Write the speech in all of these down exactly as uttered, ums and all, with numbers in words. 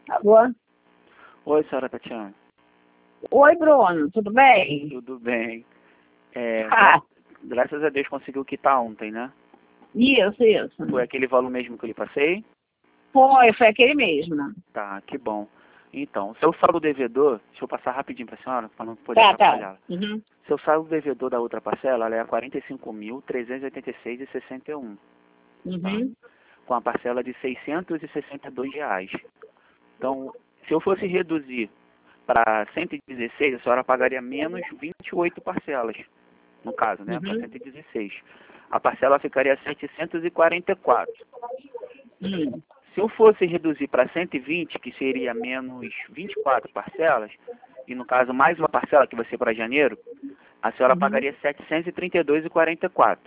Alô? Oi, senhora Tatiana. Oi, Bruno, tudo bem? Tudo bem. É, Ah, graças a Deus conseguiu quitar ontem, né? isso, isso. Foi aquele valor mesmo que eu lhe passei? Foi, foi aquele mesmo. Tá, que bom. Então, seu saldo devedor, deixa eu passar rapidinho para a senhora, para não poder Tá, tá. atrapalhar. Uhum. Seu saldo devedor da outra parcela, ela é quarenta e cinco mil, trezentos e oitenta e seis reais e sessenta e um, Uhum. com a parcela de seiscentos e sessenta e dois reais. Então, se eu fosse reduzir para cento e dezesseis, a senhora pagaria menos vinte e oito parcelas, no caso, né, para Uhum. cento e dezesseis. A parcela ficaria setecentos e quarenta e quatro. Uhum. Se eu fosse reduzir para cento e vinte, que seria menos vinte e quatro parcelas, e no caso mais uma parcela que vai ser para janeiro, a senhora Uhum. pagaria setecentos e trinta e dois reais e quarenta e quatro.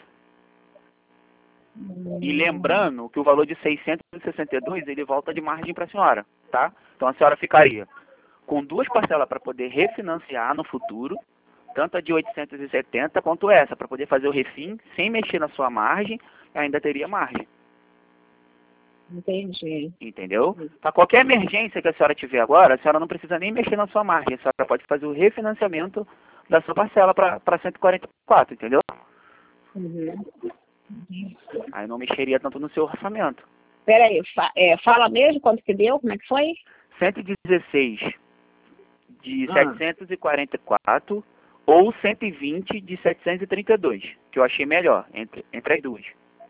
E lembrando que o valor de seiscentos e sessenta e dois, ele volta de margem para a senhora, tá? Então a senhora ficaria com duas parcelas para poder refinanciar no futuro, tanto a de oitocentos e setenta quanto essa, para poder fazer o refim sem mexer na sua margem, ainda teria margem. Entendi. Entendeu? Para qualquer emergência que a senhora tiver agora, a senhora não precisa nem mexer na sua margem. A senhora pode fazer o refinanciamento da sua parcela para cento e quarenta e quatro, entendeu? Uhum. Aí não mexeria tanto no seu orçamento. Peraí, fa é, fala mesmo quanto que deu, como é que foi? cento e dezesseis de Ah. setecentos e quarenta e quatro ou cento e vinte de setecentos e trinta e dois, que eu achei melhor entre, entre as duas.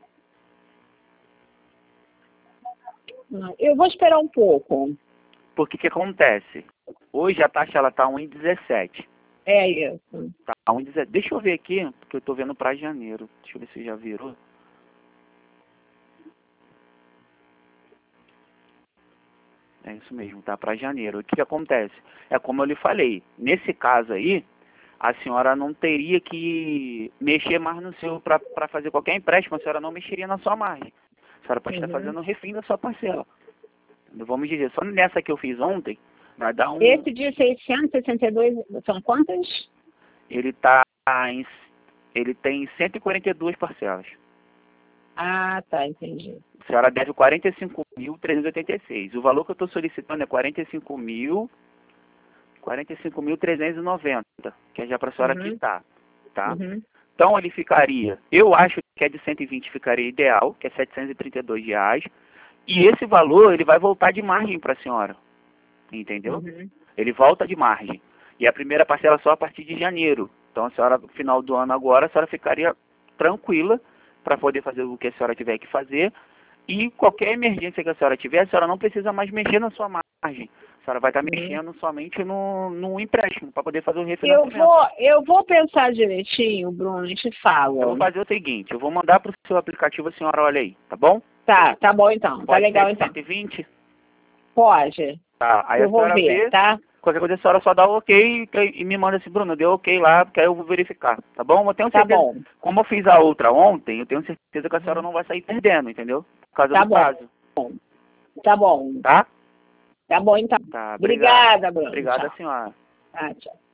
Eu vou esperar um pouco. Porque o que acontece? Hoje a taxa ela tá um vírgula dezessete. É isso. Tá um vírgula dezessete. Deixa eu ver aqui, porque eu tô vendo para janeiro. Deixa eu ver se já virou. É isso mesmo, tá para janeiro. O que, que acontece? É como eu lhe falei, nesse caso aí, a senhora não teria que mexer mais no seu, para fazer qualquer empréstimo, a senhora não mexeria na sua margem. A senhora pode Uhum. estar fazendo o refim da sua parcela. Vamos dizer, só nessa que eu fiz ontem, vai dar um... Esse de seiscentos e sessenta e dois são quantas? Ele tá em... Ele tem cento e quarenta e duas parcelas. Ah, tá, entendi. A senhora deve quarenta e cinco mil, trezentos e oitenta e seis. O valor que eu estou solicitando é quarenta e cinco mil, quarenta e cinco mil, trezentos e noventa, que é já para a senhora Uhum. quitar, tá? Uhum. Então ele ficaria, eu acho que a de cento e vinte ficaria ideal, que é setecentos e trinta e dois reais, e esse valor ele vai voltar de margem para a senhora, entendeu? Uhum. Ele volta de margem. E a primeira parcela só a partir de janeiro. Então a senhora, no final do ano agora, a senhora ficaria tranquila para poder fazer o que a senhora tiver que fazer. E qualquer emergência que a senhora tiver, a senhora não precisa mais mexer na sua margem. A senhora vai estar Uhum. mexendo somente no, no empréstimo para poder fazer o Eu refinanciamento. vou, eu vou pensar direitinho, Bruno, e te falo. Eu vou fazer o seguinte, eu vou mandar para o seu aplicativo, a senhora olha aí, tá bom? Tá, tá bom então. Tá Pode legal ser de então. cento e vinte? Pode. Tá, aí Eu a vou senhora ver, vê, tá? qualquer coisa a senhora só dá o ok e me manda assim, Bruno, deu ok lá, porque aí eu vou verificar, tá bom? Eu tenho Tá certeza, bom. como eu fiz a outra ontem, eu tenho certeza que a senhora não vai sair perdendo, entendeu? Por causa Tá do bom. prazo, Tá bom. tá? Tá bom então. Tá, obrigado. Obrigada, Bruno. Obrigado a Tchau. senhora. Ah, tchau.